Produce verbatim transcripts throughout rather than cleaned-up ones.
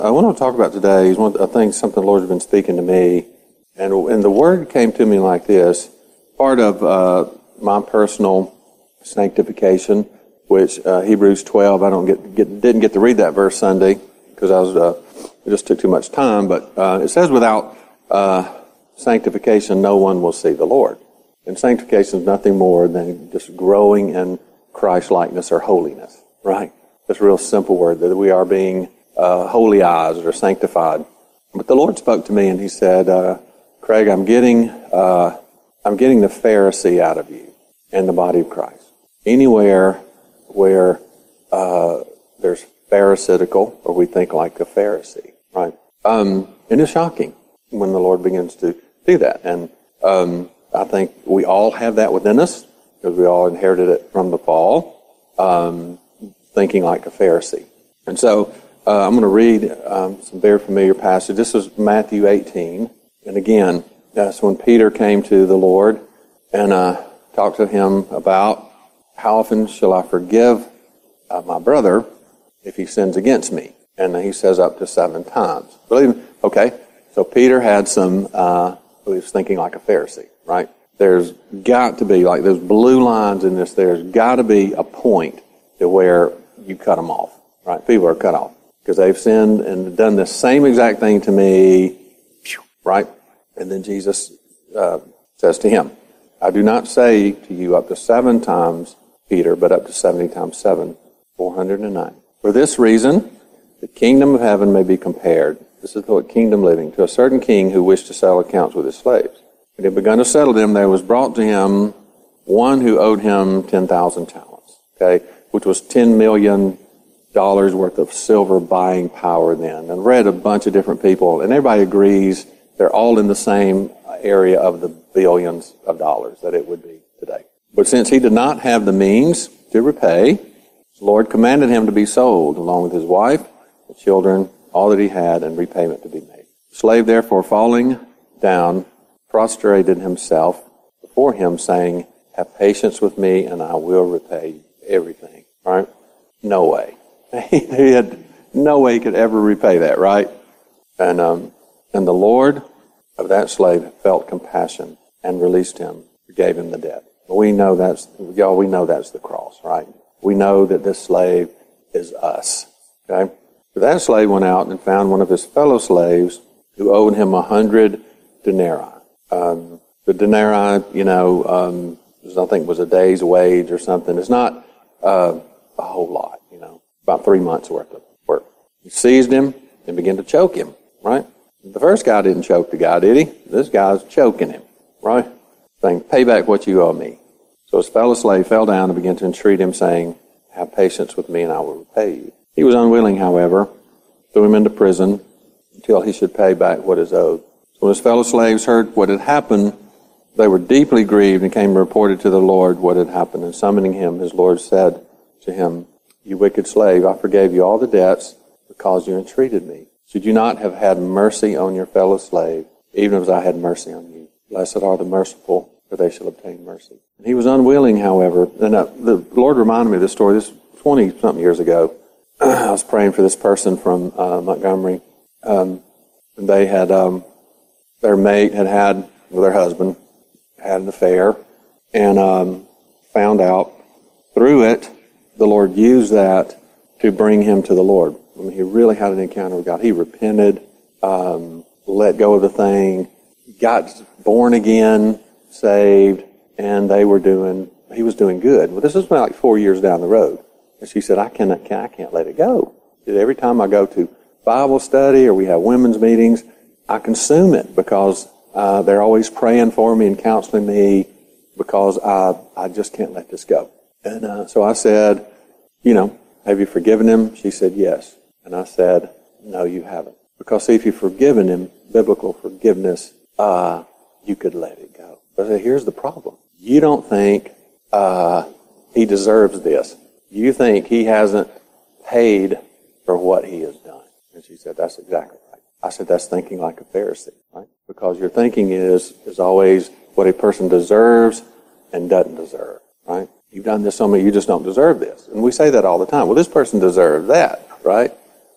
I want to talk about today is one, I think something the Lord's been speaking to me, and and the word came to me like this. Part of uh, my personal sanctification, which uh, Hebrews twelve, I don't get, get didn't get to read that verse Sunday because I was uh, it just took too much time. But uh, it says, without uh, sanctification, no one will see the Lord. And sanctification is nothing more than just growing in Christ-likeness or holiness, right? That's a real simple word, that we are being uh, holyized or sanctified. But the Lord spoke to me and He said, uh, Craig, I'm getting, uh, I'm getting the Pharisee out of you in the body of Christ. Anywhere where uh, there's pharisaical, or we think like a Pharisee, right? Um, and it's shocking when the Lord begins to do that. And um, I think we all have that within us, because we all inherited it from the fall, um, thinking like a Pharisee. And so uh, I'm going to read um, some very familiar passage. This is Matthew eighteen. And again, that's when Peter came to the Lord and uh, talked to Him about, how often shall I forgive uh, my brother if he sins against me? And He says up to seven times. Believe me? Okay, so Peter had some, uh, he was thinking like a Pharisee, right? There's got to be, like, there's blue lines in this, there's got to be a point to where you cut them off, right? People are cut off because they've sinned and done the same exact thing to me, right? And then Jesus uh, says to him, I do not say to you up to seven times, Peter, but up to seventy times seven, four hundred nine. For this reason, the kingdom of heaven may be compared, this is the kingdom living, to a certain king who wished to settle accounts with his slaves. When he had begun to settle them, there was brought to him one who owed him ten thousand talents, okay, which was ten million dollars worth of silver buying power then. And read a bunch of different people, and everybody agrees they're all in the same area of the billions of dollars that it would be today. But since he did not have the means to repay, the Lord commanded him to be sold, along with his wife, the children, all that he had, and repayment to be made. The slave, therefore, falling down, prostrated himself before him, saying, have patience with me, and I will repay everything. Right? No way. He had no way he could ever repay that, right? And um, and the Lord of that slave felt compassion and released him, forgave him the debt. We know that's, y'all, we know that's the cross, right? We know that this slave is us, okay? But that slave went out and found one of his fellow slaves who owed him a hundred denarii. Um, the denarii, you know, um, I think was a day's wage or something. It's not uh, a whole lot, you know, about three months worth of work. He seized him and began to choke him, right? The first guy didn't choke the guy, did he? This guy's choking him, right? Saying, pay back what you owe me. So his fellow slave fell down and began to entreat him, saying, have patience with me and I will repay you. He was unwilling, however, threw him into prison until he should pay back what is owed. So when his fellow slaves heard what had happened, they were deeply grieved and came and reported to the Lord what had happened. And summoning him, his Lord said to him, you wicked slave, I forgave you all the debts because you entreated me. Should you not have had mercy on your fellow slave, even as I had mercy on you? Blessed are the merciful, for they shall obtain mercy. And he was unwilling, however. And uh, the Lord reminded me of this story. This twenty-something years ago. I was praying for this person from uh, Montgomery. Um, and they had, um, their mate had had, well, their husband, had an affair, and um, found out through it, the Lord used that to bring him to the Lord. I mean, he really had an encounter with God. He repented, um, let go of the thing, got born again, saved, and they were doing, he was doing good. Well, this was like four years down the road. And she said, I cannot, I can't let it go. Every time I go to Bible study or we have women's meetings, I consume it because uh, they're always praying for me and counseling me because I, I just can't let this go. And uh, so I said, you know, have you forgiven him? She said, yes. And I said, no, you haven't. Because see, if you've forgiven him, biblical forgiveness, uh, you could let it go. But I said, here's the problem. You don't think uh, he deserves this. You think he hasn't paid for what he has done. And she said, that's exactly right. I said, that's thinking like a Pharisee, right? Because your thinking is, is always what a person deserves and doesn't deserve, right? You've done this so many, you just don't deserve this. And we say that all the time. Well, this person deserved that, right?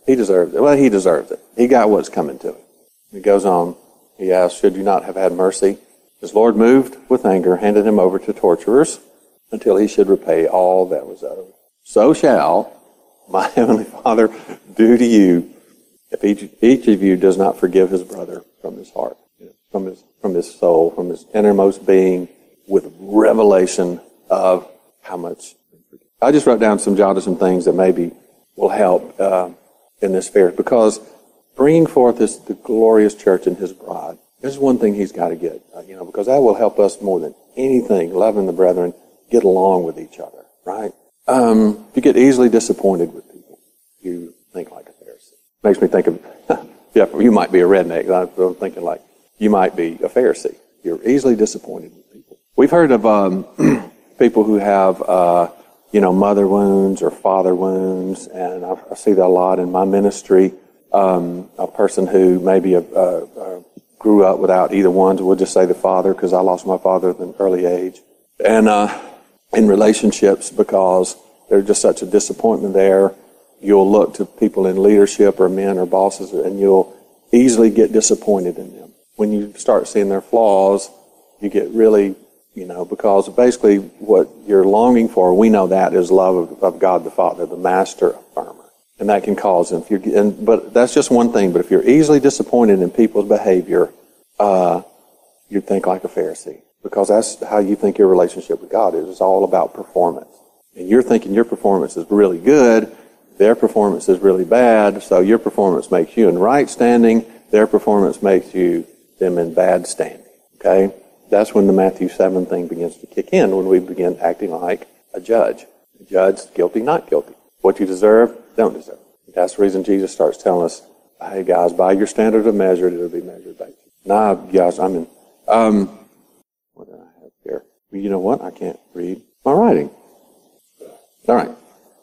He deserved it. Well, he deserved it. He got what's coming to him. He goes on. He asks, should you not have had mercy? His Lord, moved with anger, handed him over to torturers until he should repay all that was owed. So shall my heavenly Father do to you if each, each of you does not forgive his brother from his heart, from his, from his soul, from his innermost being, with revelation of how much. I just wrote down some, jotted some things that maybe will help uh, in this fair, because bringing forth this the glorious church and his bride, this is one thing he's got to get, uh, you know, because that will help us more than anything, loving the brethren, get along with each other, right? Um, if you get easily disappointed with people, you think like a Pharisee. Makes me think of, yeah, you might be a redneck. I'm thinking like, you might be a Pharisee. You're easily disappointed with people. We've heard of um, people who have, uh, you know, mother wounds or father wounds, and I, I see that a lot in my ministry. Um, a person who maybe uh, uh, grew up without either one, we'll just say the father, because I lost my father at an early age. And uh, in relationships, because there's just such a disappointment there, you'll look to people in leadership or men or bosses, and you'll easily get disappointed in them. When you start seeing their flaws, you get really, you know, because basically what you're longing for, we know that is love of, of God the Father, the master affirmer. And that can cause them. If you're, and, but that's just one thing. But if you're easily disappointed in people's behavior, uh, you think like a Pharisee, because that's how you think your relationship with God is. It's all about performance. And you're thinking your performance is really good, their performance is really bad, so your performance makes you in right standing, their performance makes you them in bad standing. Okay? That's when the Matthew seven thing begins to kick in, when we begin acting like a judge. A judge, guilty, not guilty. What you deserve, don't deserve. That's the reason Jesus starts telling us, hey guys, by your standard of measure, it'll be measured back to you. Nah, guys, I mean, um, what do I have here? You know what? I can't read my writing. All right.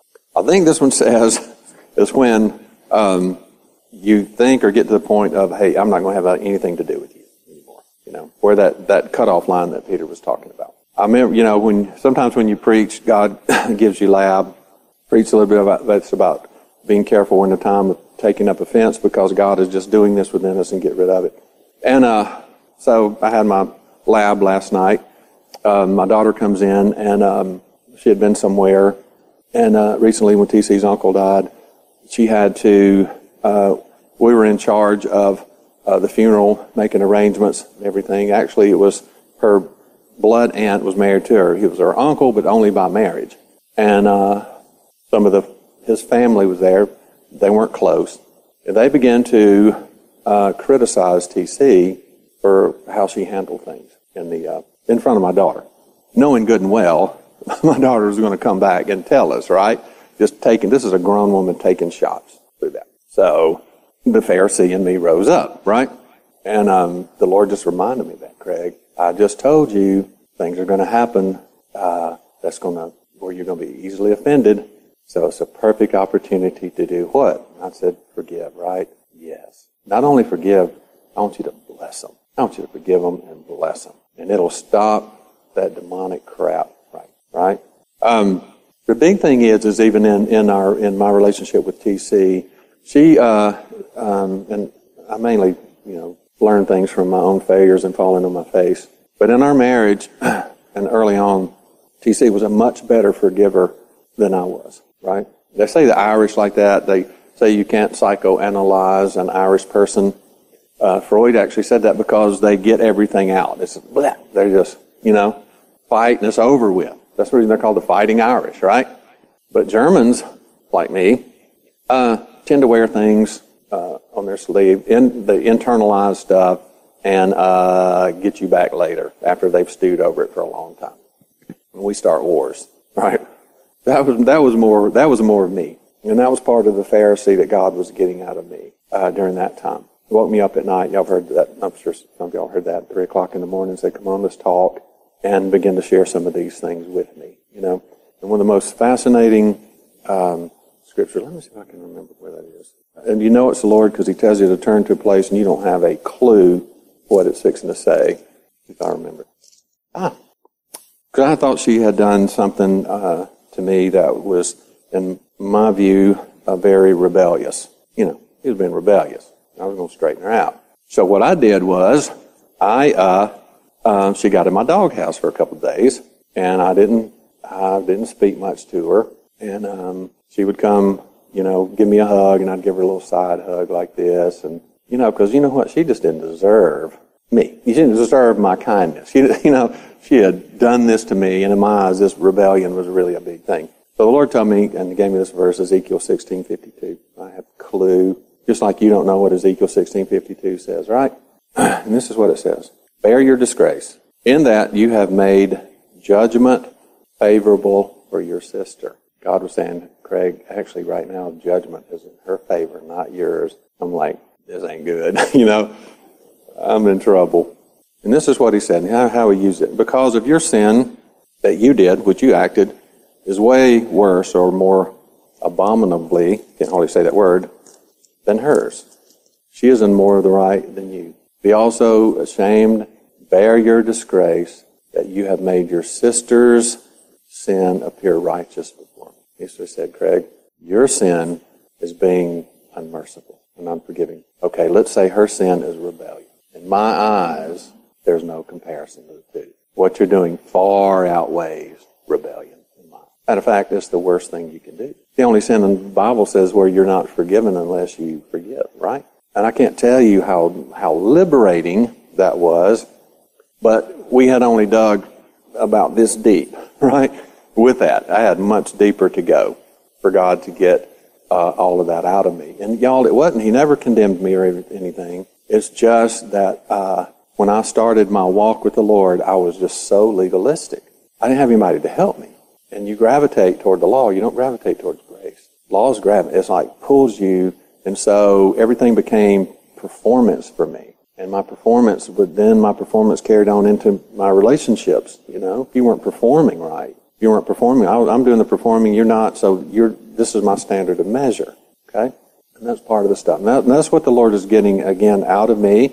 I think this one says, is when um, you think or get to the point of, hey, I'm not going to have anything to do with you anymore. You know, where that, that cutoff line that Peter was talking about. I remember, you know, when sometimes when you preach, God gives you lab. Preach a little bit about that's about being careful in the time of taking up offense, because God is just doing this within us and get rid of it. And uh, so I had my lab last night. Uh, my daughter comes in, and um, she had been somewhere. And uh, recently, when T C's uncle died, she had to. Uh, we were in charge of uh, the funeral, making arrangements and everything. Actually, it was her blood aunt was married to her. He was her uncle, but only by marriage. And uh, some of the his family was there. They weren't close. And they began to uh, criticize T C for how she handled things in the uh, in front of my daughter, knowing good and well my daughter was going to come back and tell us, right? Just taking, this is a grown woman taking shots through that. So the Pharisee in me rose up, right? And um, the Lord just reminded me of that, Craig. I just told you things are going to happen. Uh, that's going to, where you're going to be easily offended. So it's a perfect opportunity to do what? I said, forgive, right? Yes. Not only forgive, I want you to bless them. I want you to forgive them and bless them. And it'll stop that demonic crap, right? Right? Um, the big thing is, is even in, in our, in my relationship with T C, she, uh, um, and I mainly, you know, learn things from my own failures and falling on my face. But in our marriage, and early on, T C was a much better forgiver than I was, right? They say the Irish like that. They say you can't psychoanalyze an Irish person. Uh, Freud actually said that because they get everything out. It's bleh, they're just, you know, fight and it's over with. That's the reason they're called the Fighting Irish, right? But Germans, like me, uh, tend to wear things uh, on their sleeve, in the internalized stuff, and uh, get you back later after they've stewed over it for a long time. And we start wars, right? That was that was more that was more of me, and that was part of the Pharisee that God was getting out of me uh, during that time. He woke me up at night. Y'all have heard that. I'm sure some of y'all heard that. Three o'clock in the morning, and said, "Come on, let's talk," and begin to share some of these things with me. You know, and one of the most fascinating um, scripture. Let me see if I can remember where that is. And you know it's the Lord because He tells you to turn to a place, and you don't have a clue what it's fixing to say. If I remember, ah, because I thought she had done something uh, to me that was, in my view, uh, very rebellious. you know, he was being rebellious. I was going to straighten her out. So what I did was, I, uh, um, she got in my doghouse for a couple of days, and I didn't, I didn't speak much to her. And um, she would come, you know, give me a hug, and I'd give her a little side hug like this, and you know, because you know what, she just didn't deserve me. She didn't deserve my kindness. She, you know, she had done this to me, and in my eyes, this rebellion was really a big thing. So the Lord told me, and He gave me this verse, Ezekiel sixteen fifty-two. I have a clue, just like you don't know what Ezekiel sixteen fifty-two says, right? And this is what it says. Bear your disgrace. In that you have made judgment favorable for your sister. God was saying, Craig, actually right now judgment is in her favor, not yours. I'm like, this ain't good. You know, I'm in trouble. And this is what He said, and how, how He used it. Because of your sin that you did, which you acted, is way worse or more abominably, can't hardly say that word, than hers. She is in more of the right than you. Be also ashamed, bear your disgrace, that you have made your sister's sin appear righteous before me. He said, Craig, your sin is being unmerciful and unforgiving. Okay, let's say her sin is rebellion. In my eyes, there's no comparison to the two. What you're doing far outweighs rebellion in my eyes. Matter of fact, it's the worst thing you can do. The only sin in the Bible says where you're not forgiven unless you forgive, right? And I can't tell you how, how liberating that was, but we had only dug about this deep, right? With that, I had much deeper to go for God to get uh, all of that out of me. And y'all, it wasn't, He never condemned me or anything. It's just that uh, when I started my walk with the Lord, I was just so legalistic. I didn't have anybody to help me. And you gravitate toward the law. You don't gravitate towards grace. Law's gravitate. It's like pulls you. And so everything became performance for me. And my performance, but then my performance carried on into my relationships. You know, if you weren't performing right, if you weren't performing, I, I'm doing the performing, you're not, so you're, this is my standard of measure. Okay? And that's part of the stuff. And, that, and that's what the Lord is getting, again, out of me,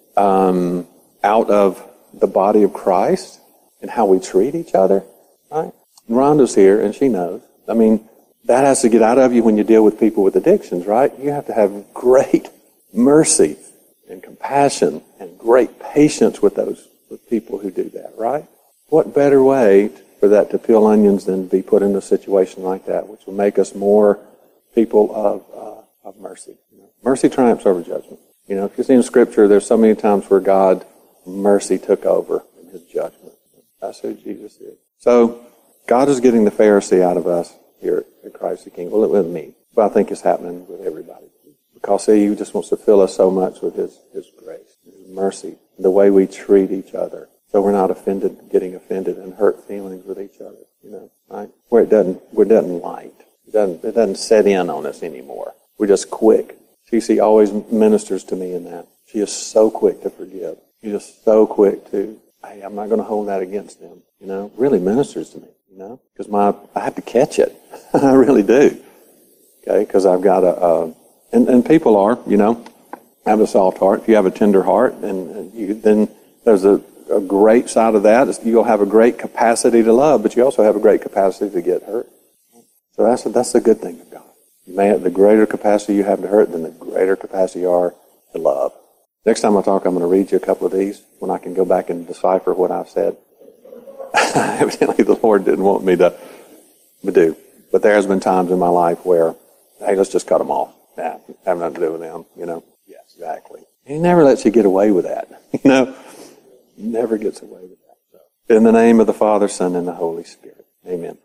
um, out of the body of Christ and how we treat each other. Right? And Rhonda's here, and she knows. I mean, that has to get out of you when you deal with people with addictions, right? You have to have great mercy and compassion and great patience with those with people who do that, right? What better way for that to peel onions than to be put in a situation like that, which will make us more people of uh, of mercy. You know? Mercy triumphs over judgment. You know, if you see in Scripture, there's so many times where God mercy took over in His judgment. That's who Jesus is. So God is getting the Pharisee out of us here at Christ the King. Well, with me, but I think it's happening with everybody. Because see, He just wants to fill us so much with His, His grace, His mercy, the way we treat each other. So we're not offended, getting offended and hurt feelings with each other, you know, right? Where it doesn't, where it doesn't light. It doesn't, it doesn't set in on us anymore. We're just quick. C C always ministers to me in that. She is so quick to forgive. She's just so quick to, hey, I'm not going to hold that against them, you know? Really ministers to me, you know? Because my, I have to catch it. I really do. Okay? Because I've got a, a And, and people are, you know, have a soft heart. If you have a tender heart, and, and you, then there's a, a great side of that. Is you'll have a great capacity to love, but you also have a great capacity to get hurt. So that's a, that's the good thing of God. Man, the greater capacity you have to hurt, then the greater capacity you are to love. Next time I talk, I'm going to read you a couple of these when I can go back and decipher what I've said. Evidently, the Lord didn't want me to do. But there has been times in my life where, hey, let's just cut them off. Nah, have nothing to do with them, you know. Yes, exactly. He never lets you get away with that, you know. Never gets away with that. So, in the name of the Father, Son, and the Holy Spirit. Amen.